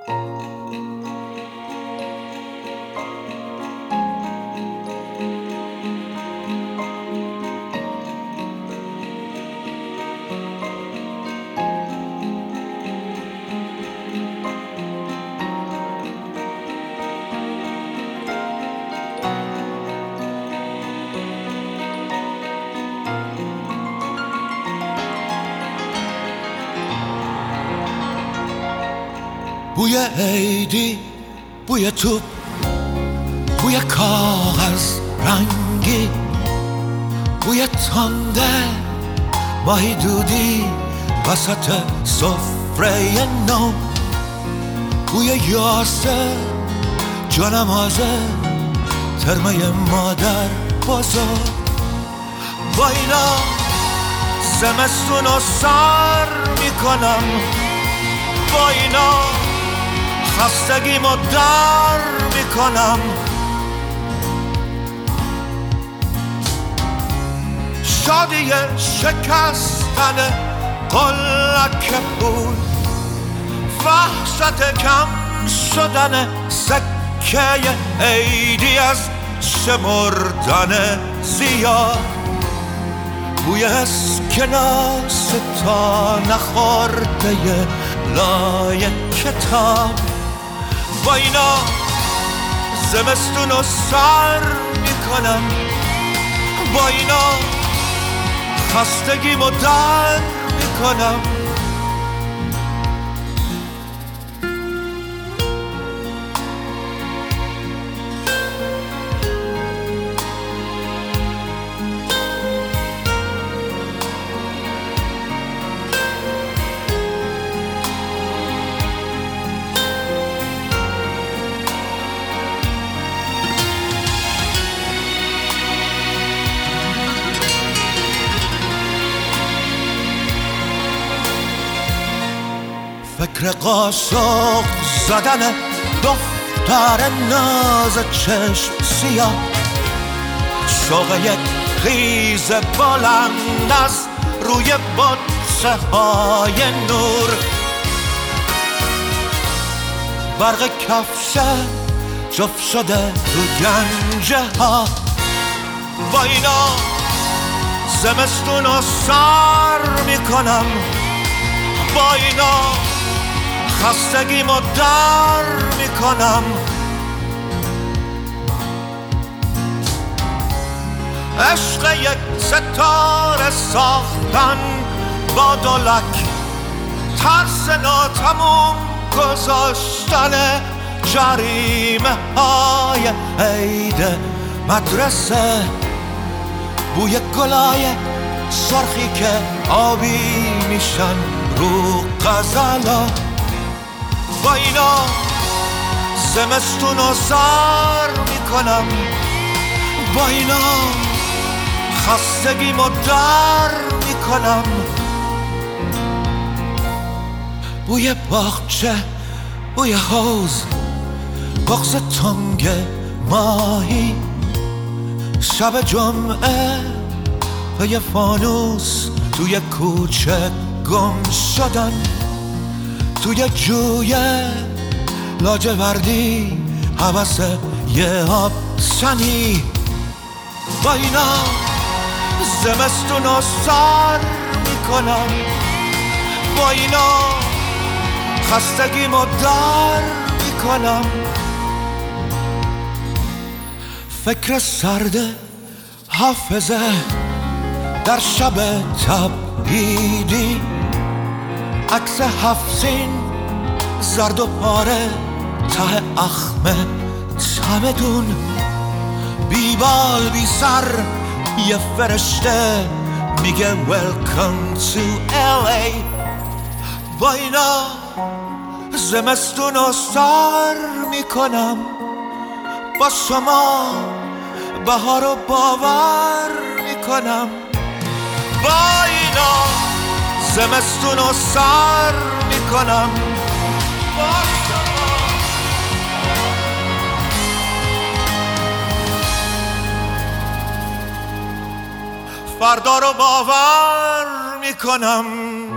بوی عیدی، بوی توپ، بوی کاغذ رنگی، بوی تنده ماهی دودی وسط سفره نو، بوی یاسه جانمازه ترمه مادر بزرگ. با اینا زمستون رو سر میکنم، با اینا خستگیمو در میکنم. شادی شکستن قلک پول، وحشت کم شدن سکه عیدی از شمردن زیاد، بوی اسکناس تا نخورده لای کتاب. با اینا زمستون رو سر میکنم، با اینا خستگیمو در میکنم. فکر قاشق زدن دختر ناز چشم سیاه، شوق یک خیز بلند از روی بطه های نور، برق کفش جفت شده تو گنجه ها. با اینا زمستون رو سر میکنم، با اینا خستگیمو در میکنم. عشق یک ستاره ساختن با دولک، ترس ناتموم گذاشتن جریمه های عید مدرسه، بوی گلای سرخی که آبی میشن رو غزلا. با اینا زمستون رو سر میکنم، با اینا خستگیمو در میکنم. بوی باغچه، بوی حوض، بغض تنگ ماهی، شب جمعه پی فانوس توی کوچه گم شدن، توی جوی لاجوردی هوس یه آب سنی. با اینا زمستون رو سر میکنم، با اینا خستگیمو در میکنم. فکر سرد حافظه در شب تبعیدی، عکس هفت‌سین زرد و پاره ته اخمه چمدون، بیبال بی سر یه فرشته میگه Welcome to LA. با اینا زمستون رو سر میکنم، با شما بهار رو باور میکنم. با اینا زمستون رو سر میکنم، با شما فردا رو باور میکنم.